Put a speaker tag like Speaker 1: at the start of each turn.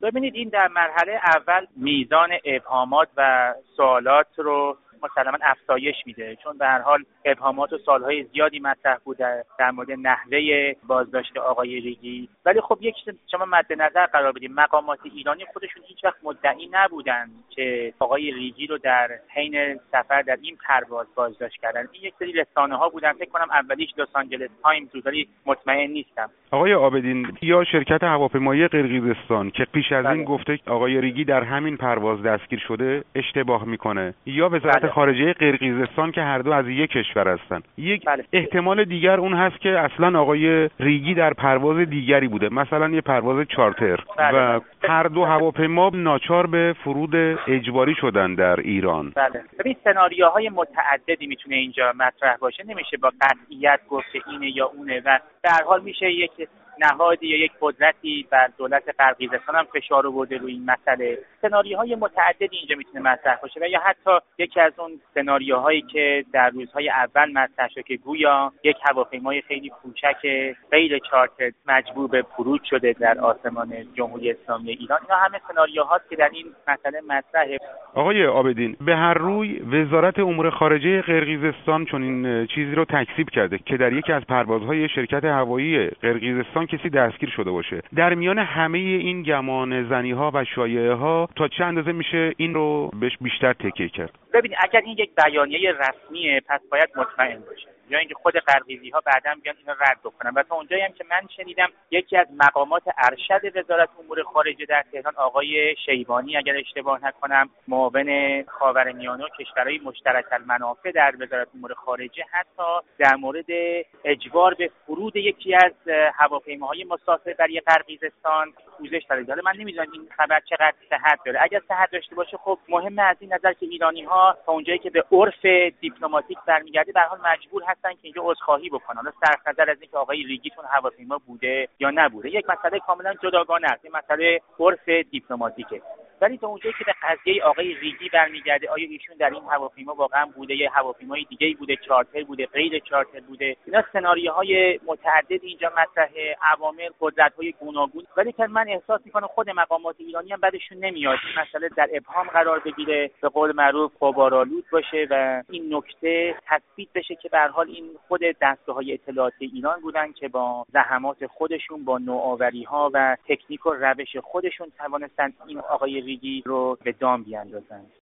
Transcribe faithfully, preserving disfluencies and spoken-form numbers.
Speaker 1: ببینید این در مرحله اول میزان ابهامات و سوالات رو مسلماً افزایش میده، چون به هر حال ابهامات و سوالهای زیادی مطرح بوده در مورد نحوه بازداشت آقای ریگی. ولی خب یک شما مد نظر قرار بدید مقامات ایرانی خودشون هیچ وقت مدعی نبودن که آقای ریگی رو در حین سفر در این پرواز بازداشت کردن. این یک سری رسانه‌ها بودن، فکر کنم اولیش لس آنجلس تایمز بود ولی مطمئن نیستم.
Speaker 2: آقای عابدین، یا شرکت هواپیمایی قرقیزستان که پیش از بله. این گفته آقای ریگی در همین پرواز دستگیر شده اشتباه میکنه، یا وزارت بله. خارجه قرقیزستان که هر دو از یک کشور هستن. یک بله. احتمال دیگر اون هست که اصلا آقای ریگی در پرواز دیگری بوده، مثلا یه پرواز چارتر بله. و هر دو هواپیما ناچار به فرود اجباری شدن در ایران.
Speaker 1: بله. ببین سناریوهای متعددی میتونه اینجا مطرح باشه، نمیشه با قطعیت گفت که اینه یا اونه و در حال میشه یک نهادی یا یک قدرتی بر دولت قرقیزستان هم فشار آورده روی این مسئله. سناریوهای متعددی اینجا میتونه مطرح باشه و یا حتی یکی از اون سناریوهایی که در روزهای اول مطرح شد که گویا یک هواپیمای خیلی کوچک غیر چارتر مجبور به فرود شده در آسمان جمهوری اسلامی ایران. اینا همه سناریوهاست که در این مسئله مطرحه.
Speaker 2: آقای عابدین، به هر روی وزارت امور خارجه قرقیزستان چون این چیزی رو تکذیب کرده که در یکی از پروازهای شرکت هوایی قرقیزستان کسی دستگیر شده باشه. در میان همه این گمان زنی‌ها و شایعه‌ها تا چه اندازه میشه این رو بهش بیشتر تکیه کرد؟
Speaker 1: ببینید اگر این یک بیانیه رسمیه پس باید مطمئن باشه، یا اینکه خود قرقیزی‌ها بعداً بیان اینو رد بکنن. و تا اونجایی هم که من شنیدم یکی از مقامات ارشد وزارت امور خارجه در تهران آقای شیبانی اگر اشتباه نکنم معاون خاورمیانه و کشورهای مشترک المنافع در وزارت امور خارجه حتی در مورد اجبار به فرود یکی از هواپیماهای مسافربری قرقیزستان پوزش داده. حالا من نمیدونم این خبر چقدر صحت داره. اگر صحت داشته باشه خب مهمه از این نظر که ایرانی‌ها تا اونجایی که به عرف دیپلماتیک برمیگرده به هر حال مجبور هستن که اینجا عذرخواهی بکنن، حالا صرف نظر از اینکه آقای ریگی تون هواپیما بوده یا نبوده. یک مسئله کاملا جداگانه است، این مسئله عرف دیپلماتیکه. ولی تا اونجایی که به قضیه آقای ریگی برمیگرده آیا ایشون در این هواپیما واقعا بوده یا هواپیمای دیگه‌ای بوده، چارتر بوده، غیر چارتر بوده، اینا سناریوهای متعدد اینجا مطرحه، عوامل، قدرت‌های گوناگون. ولی که من احساس می‌کنم خود مقامات ایرانی هم بعدشون نمیاد این مسئله در ابهام قرار بگیره، به قول معروف غبارآلود باشه و این نکته تثبیت بشه که به هر حال این خود دستگاه‌های اطلاعاتی ایران بودن که با زحمات خودشون، با نوآوری‌ها و تکنیک و روش خودشون توانستن این آقای ریگی رو به دام بیاندازن.